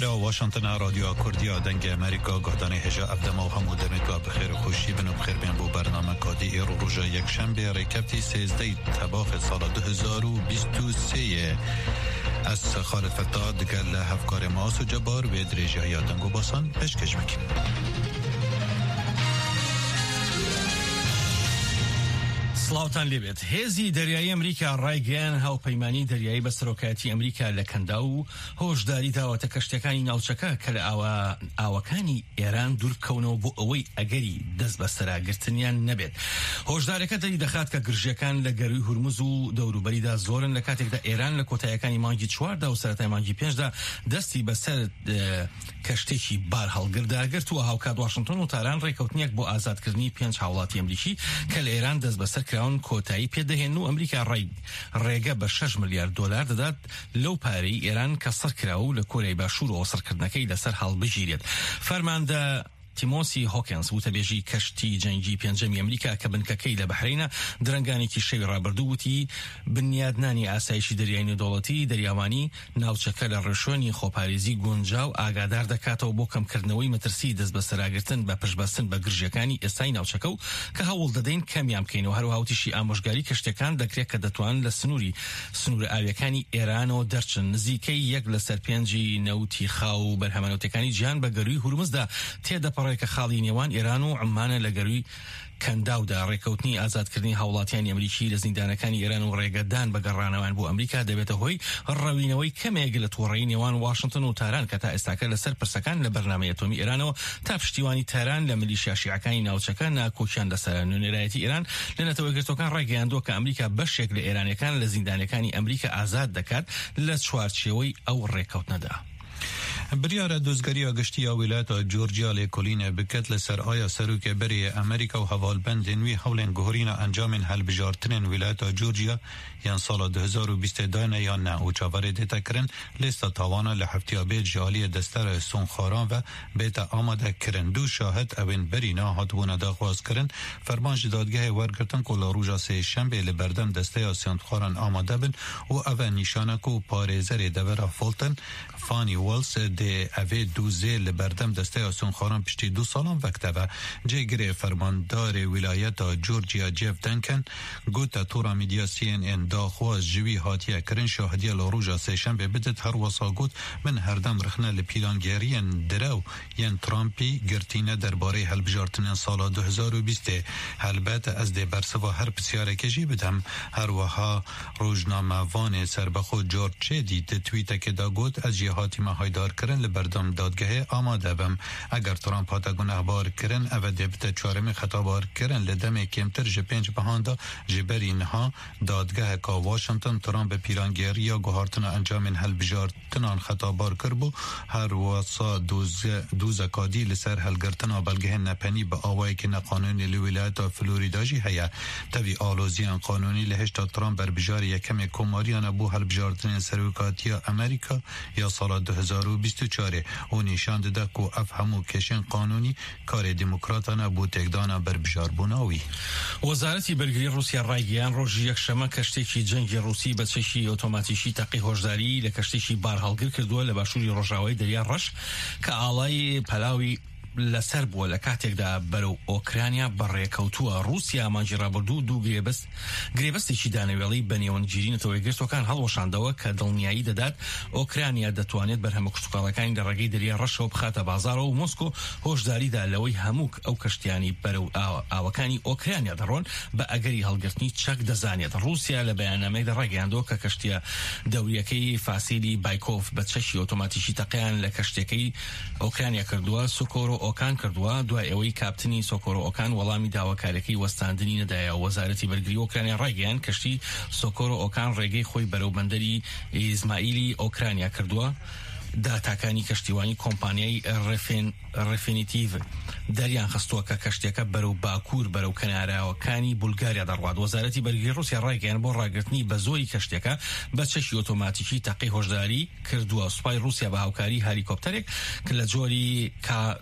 بخير واشنطن راديو كرديا دنگ امریکا گهدانه هجا افدما و همو دمتوا بخیر و خوشی بن و بخیر بین بو برنامه کادی ایرو روژا یک شنبه ریکفتی 13 تباخ سال 2023 از خالد فتاد دگل هفکار ماس و جبار و درجه های دنگو باسان پشکش بکیم. سلاوتان لێبێت هێزی دەریایی ئەمریکا ڕایگەیان هاوپەیمانی دەریایی بە سەرۆکایەتی ئەمریکا لە کەندا و هۆشداری داوەتە کەشتەکانی ناوچەکە کە لە ئاوەکانی ئێران دوورکەونەوە بۆ ئەوەی ئەگەری دەست بە سەراگرتنیان نەبێت. هۆشدارەکە دەری دەخات کە گرژیەکان لە گەروی هورموز و دەوروبەریدا زۆرن لە کاتێکدا ئێران لە کۆتاییەکانی مانگی 4دا و سەرەتای مانگی 5دا دەستی بەسەر کەشتێکی بار هەڵگردا گرتووە. هاوکات واشنگتن و تاران ڕێکەوتنیەک بۆ ئازادکردنی 5 هاوڵاتی ئەمریکی کە لە ئێران دەست بەسەر کۆتایی پێدەهێن و ئەمریکا ڕێگە بە 6 ملیارد دلار دەدات لەو پارەی ئێران کە سەرکراوە و لە کۆریای باشوور و سەرکردنەکەی لەسەر هەڵبژیرێت. فەرماندە تیمۆسی هۆکینز وتەبێژی کەشتی جەنگی پێنجەمی ئەمریکا کە بنکەکەی لە بەحرینە درەنگانێکی شەوی ڕابردوو وتی بنیادنانی ئاسایشی دەریای نێودەوڵەتی دەریاوانی ناوچەکە لە ڕێشۆنی خۆپارێزی گونجاو ئاگادار دەکاتەوە بۆ کەمکردنەوەی مەترسی دەست بە سەراگرتن بە پشتبەستن بە گرژیەکانی ئێستای ناوچەکە و کە هەوڵ دەدەین کەمیان بکەینەوە. هەروەها وتیشی ئامۆژگاری کەشتەکان دەکرێت کە دەتوان لە سنوور ئاویەکانی ئێرانەوە دەرچن. نزیکەی 1 لەسەر 5 نەوتی خاو بەرهەمەنەوتەکانی جیهان بە گەروی هورمزدا تێدەپەڕێت کە خاڵی نێوان ئێران و عمانە لە گەروی کەنداودا. ڕێکەوتنی ئازادکردنی هاوڵاتیانی ئەمریکی لە زیندانەکانی ئێران و ڕێگەدان بە گەڕانەوان بۆ ئەمریکا دەبێتە هۆی ڕەوینەوەی کەمێک لە تۆڕەیی نێوان واشنگتن و تاران کە تا ئێستاکە لەسەر پرسەکان لە بەرنامەی ئەتۆمی ئێرانەوە تا پشتیوانی تاران لە میلیشیا شیعەکانی ناوچەکە ناکۆچیان لەسەر نوێنەرایەتی ئێران لە نەتەوەیەکگرتوەکان ڕایگەیاندووە کە ئەمریکا بەشێک لە ئێرانیەکان لە زیندانەکانی ئەمریکا ئازاد دەکات لە چوارچێوەی ئەو ڕێکەوتنەدا. بریار دوزگری آگشتی ولایت جورجیا لیکولین بکت لسر آیا سروک بری امریکا و حوالبند نوی حولن گهورین انجام حل بجارتن ولایت جورجیا یان سال 2022 یا نه او چاور دیتا کرن لیست تاوانا لحفتی بیت جالی دستر سونخاران و بیت آماده کرن. دو شاهد اوین برینا هاتبون داخواست کرن فرمانج دادگاه ورگرتن کل روژا سه شنبه لبردم دسته سونخاران آماده بن و اوین نشانکو پارێزەرێ دەبەرە فولتن فانی والس ده اوی دوزه لبردم دسته سونخاران پشتی 2 سالان وقته و جگره فرماندار ولایت جورجیا جیف دنکن گوتا تورا میدیا CNN داخواست جوی هاتیه کرن شاهدی لروژا سیشنبه بدت هر وصا گوت من هردم رخنه لپیلانگیرین درو ین ترامپی گرتینه درباره هلبجارتن سال 2020 هلبت از ده برسوا هر پسیاره کجی بدم هر وها روزنامه وان سربخو جورج چیدی توییت که دا گوت از جهاتی مهایدار کرن لبردم دادگاه آماده بم اگر ترامپ هاتا گناهبار کرن او دبت چارمی خطابار کرن لدم کمتر جپنج بهاندا جبر اینها دادگاه که واشنگتن ترامپ پیرانگیری یا گوهارتن انجام هل بجارتنان خطابار کربو هر واسا دوز کادی لسر هلگرتن بلگه نپنی با آوائی که نقانونی لولایت فلوریدا جی هیا توی آلوزیان قانونی لهشتا ترامپ بر بجار یکم کماریان بو هل بجارتن سروکاتی امریکا یا سال 2024 او نشان داده که افهمو کشن قانونی کار دموکراتانه بو تکدانا بر بجاربوناوی. وزارتی بەرگری رووسیا ڕایگەیان ڕۆژی یەکشەمە کەشتێکی جەنگی رووسی بە چەشی ئۆتۆماتیشی تەقی هۆشداری لە کەشتێکی بار هەڵگر کردووە لە باشووری ڕۆژاوای دەریا ڕەش کە ئاڵای پەلاوی لەسەر بووە لە کاتێکدا بەرەو ئۆکرانیا بەڕێکەوتووە. رووسیا مانجی ڕابردوو دوو گرێبەستێکی دانەوێڵی بە نێوەنگیری نەتەوەیەکگرتوەکان هەڵوەشاندەوە کە دڵنیایی دەدات ئۆکرانیا دەتوانێت بەرهەمە کشتوکاڵەکانی لە ڕێگەی دەریا ڕەشەوە بخاتە بازارەوە و مۆسکۆ هۆشداریدا لەوەی هەموو ئەو کەشتیانی بەرەو ئاوەکانی ئۆکرانیا دەڕۆن بە ئەگەری هەڵگرتنی چەک دەزانێت. رووسیا لە بەیاننامەیەکدا ڕایگەیاندووە کە کەشتیە دەوریەکەی فاسیلی بایکۆف بە چەشی ئۆتۆماتیشی تەقییان لە کەشتەکەی ئۆکرانیا کردووە. سوکۆرۆ ئۆکان کردووە دوای ئەوەی کاپتنی سۆکۆرۆ ئۆکان وەڵامی داواکارەکەی وەستاندنی نەدایە. وەزارەتی بەرگری ئۆکرانیا ڕایگەیان کەشتی سۆکۆرۆ ئۆکان ڕێگەی خۆی بەرەو بەندەری ئیزمائیلی ئۆکرانیا کردووە. داتاکانی کەشتیوانی کۆمپانیای ڕفینیتیڤ دەریان خستووە کە کەشتێکە بەرەو باکوور بەرەو کەناراوەکانی بولگاریا دەڕوات. وەزارەتی بەرگری رووسیا ڕایگەیان بۆ ڕاگرتنی بە زۆری کەشتێکە بە چەشی ئۆتۆماتیکی تەقی هۆشداری کردووە. سوپای رووسیا بە هاوکاری هالیکۆپتەرێک کە لە جۆری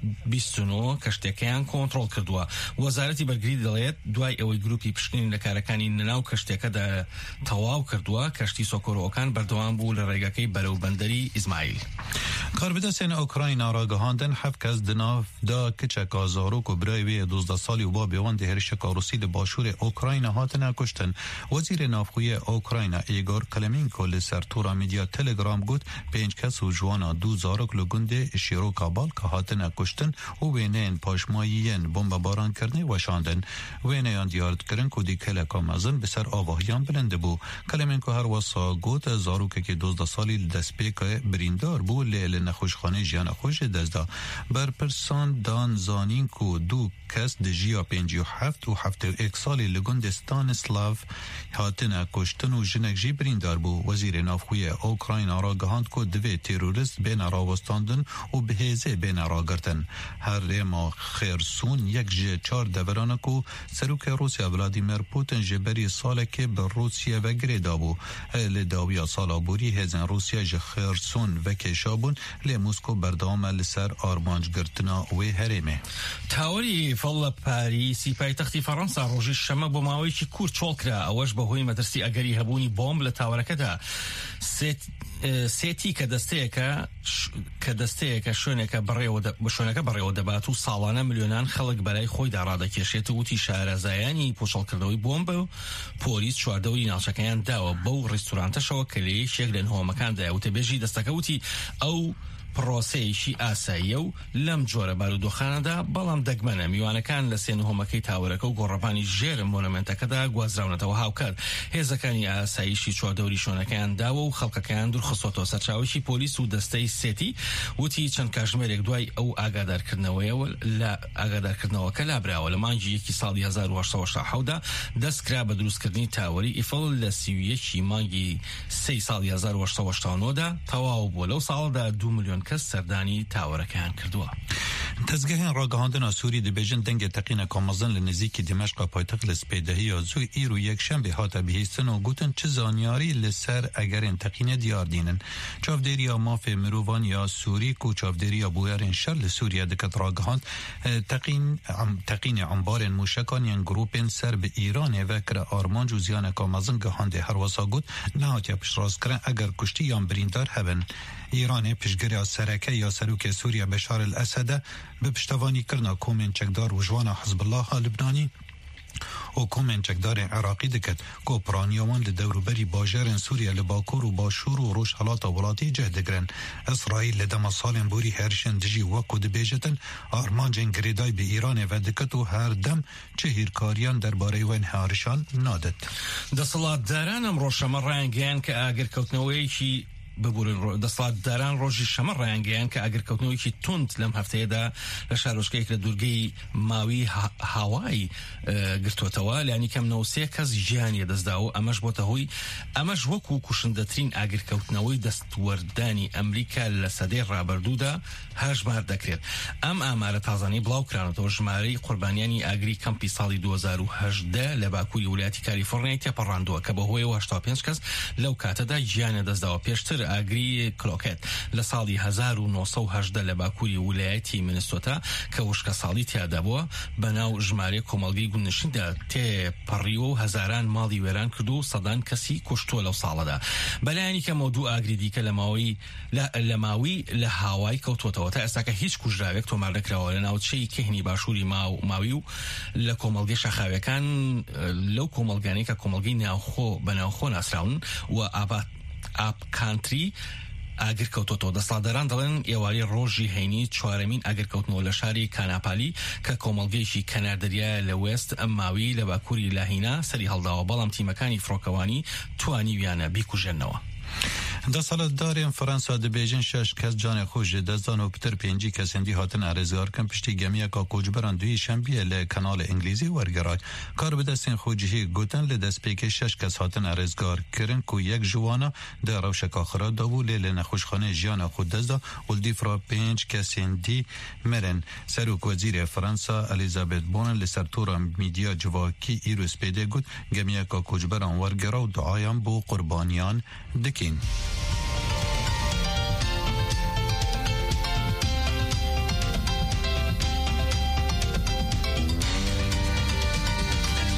K-29 کەشتێکەیان کۆنتڕۆڵ کردووە. وەزارەتی بەرگری دەڵێت دوای ئەوەی گروپی پشکنین لە کارەکانی نەناو کەشتێکەدا تەواو کردووە کەشتی سۆکۆرۆ ئۆکان بەردەوام بوو لە ڕێگەکەی بەرەو بەندەری ئیزمائیل. کاربدستین اوکراین را گهاندن هفت کس دناف دا کچک آزاروک و برای 12 سالی و با بیوان هرشک روسی باشور اوکراین هاتن کشتن. وزیر نافخوی اوکراین ایگور کلمینکو لسر تورا میدیا تلگرام گوت 5 کس و جوانا 2 زارک لگنده شیرو کابال که هاتن کشتن و وینین پاشماییین بمب باران کرنه وشاندن. وینیان دیارد کرن که دی کلکا مزن بسر آواهیان بلنده بو. کلمینکو هر واسا گوت زاروک که 12 سالی دست پیک بریندار بو لیل نخوشخانه جیان خوش دزدا بر پرسان دان زانین کو 2 کس دجیا 57 و 71 سالی لگندستان سلاف هاتن کشتن و جنک جی بریندار بو. وزیر نافخوی اوکراین را گهاند کو دوی تروریست بین راوستاندن و بهزه بین را گرتن. هر ریما خرسون یک جه 4 دوران کو سروک روسیا ولادیمیر پوتین جبری سال که بر روسیا و گریدا بو. لداویا سالا بوری هزن روسیا جه خرسون و کشابون لی موسکو بردام لسر آرمانج گرتنا و هرمه. تاوری فڵە پاریسی پایتەختی فەڕەنسا ڕۆژی شەمە بۆ ماوەیەکی کورت چۆڵکرا. ئەوەش بەهۆی مەترسی ئەگەری هەبوونی بۆمب لە تاوەرەکەدا. سێتی کە دەستەیەکە شوێنەکە بەڕێوە دەبات و ساڵانە ملیۆنان خەڵک بەلای خۆیدا ڕادەکێشێت. وتی شارەزایانی پۆشەڵکردنەوەی بۆمب و پۆلیس چواردەوری ناوچەکەیان داوە بەو ڕێستورانتەشەوە کە لە یەکێک لە نهۆمەکاندایە. وتەبێژی دەستەکە وتی ئەو پرۆسەیەکی ئاساییە و لەم جۆرە بارودۆخانەدا بەڵام دەگمەنە میوانەکان لە سێنهۆمەکەی تاوەرەکە و گۆڕەپانی ژێر مۆنەمنتەکەدا گوازراونەتەوە هاوکات. هێزەکانی ئاساییشی چواردەوری شوێنەکەیان داوە و خەڵکەکەیان دوورخستۆتەوە سەرچاوێکی پۆلیس و دەستەی سێتی. وتی چەند کاتژمێرێک دوای ئەو ئاگادارکردنەوەکە لابراوە لە مانگی یەکی ساڵی 1970دا دەستکرا بە دروستکردنی تاوەری ئیفڵ لە 31 مانگی 3 ساڵی 1970دا تەواو بووە. لەو ساڵدا 2 ملیۆن کەس سەردانی تاوەرەکەیان کردووە. تزگهین راگهاندن سوری دبیجن دنگ تقین کامازن لنزیکی دمشق پایتخت لسپیدهی زوی ایرو یک شنبه هاتا بهیستن و گوتن چه زانیاری لسر اگر انتقین دیار دینن. چافدیریا ماف مروان یا سوری کو چافدیریا بویرین شر لسوریا دکت راگهاند تقین انبار موشکان ین گروپین سر به ایران وکر آرمان جوزیان کامازن گهانده هر واسا گوت نهات یا پشراز کرن اگر کشتی یا بریندار هبن. ایران پشگری سرکه یا سروک سوریا بشار الاسد به پشتوانی کرنا کومن چکدار و جوانا حزب الله لبنانی و کومن چکدار عراقی دکت کوپرانیوان لدوروبری باجرن سوریا لباکور و باشور و روش حالات ولاتی جهدگرن. اسرائیل لدما سالن بوری هرشن دجی وکو دبیجتن آرمانجن گریدای به ایران و دکت و هر دم چه هیرکاریان درباره وین هارشان نادت. دەسەڵاتداران ئەمڕۆ شەمە ڕایانگەیان کە ئاگرکەوتنەوەیەکی ببورن دەسەڵاتداران ڕۆژی شەمە ڕایانگەیان کە ئاگرکەوتنەوەیکی تند لەم هەفتەیەدا لە شارۆچکەیەک لە دوورگەی ماوی هاوای گرتوتەوە لانی کەم 93 کەس ژیانی دەستداوە. ئەمەش وەکو کوشندەترین ئاگرکەوتنەوەی دەستوەردانی ئەمریکا لە سەدەی ڕابردوودا هەژمار دەکرێت. ئەم ئامارە تازانەی بڵاوکرانەوە ژمارەی قوربانیانی ئاگری کەمپی ساڵی 2018 لە باکووری ویلایەتی کالیفۆرنیا تێپەڕاندووە کە بەهۆیەوە 85 کەس لەو کاتەدا ژیانە دەستداوە. پێشتر ئاگری کلۆکێت لە ساڵی 1970 لە باکووری ویلایەتی مینسۆتا کە وشکە ساڵی تیادا بووە بەناو ژمارەی کۆمەڵگەی گوندنشیندا تێپەڕیوە و هەزاران ماڵی وێران کردو و سەدان کەسی کوشتووە لەو ساڵەدا. بەلایانی کەمەوە 2 ئاگری دیکە لە ماوی لە هاوای کەوتوتەوە. تا ئێستاکە هیچ کوژراوێک تۆمار نەکراوە لە ناوچەی کەهنی باشووری ماوی و لە کۆمەڵگەی شەخاویەکان لەو کۆمەڵگانەی کە کۆمەڵگەی ناوخۆ بەناوخۆ ناسراون و ئاپ کانتری ئاگرکەوتۆتەوە. دەسەڵاتداران دەڵێن ئێواری ڕۆژی هەینی 4مین ئاگرکەوتنەوە لە شاری کاناپالی کە کۆمەڵگەیەکی کەناردەریایە لە وێست ئەم ماوی لە باکووری لاهینا سەری هەڵداوە بەڵام تیمەکانی فڕۆکەوانی توانیویانە بیکوژێنەوە. دەسەڵاتدارên Fransa dibêjin 6 kes canê xwe ji dezdan û pitir 5 kesendî hatin arêzgarkin piştî gemiyeka koçberan duyî şembiye li kanalê İngilîzî wergeray. Karbidestên xwe cihê gotin li destpêkê 6 kes hatin arêzgar kirin ku yek ji wana di rewşeka xirab dabû lê li nexweşxaneyê jiyana xwe dezda û dîfra 5 kesên dî mirin. Serok Wezîrê Fransa Elizabeth Borne li ser tora mîdya civakî îro spêdê got gemiyeka koçberan wergera û duayan bo qurbaniyan dikin.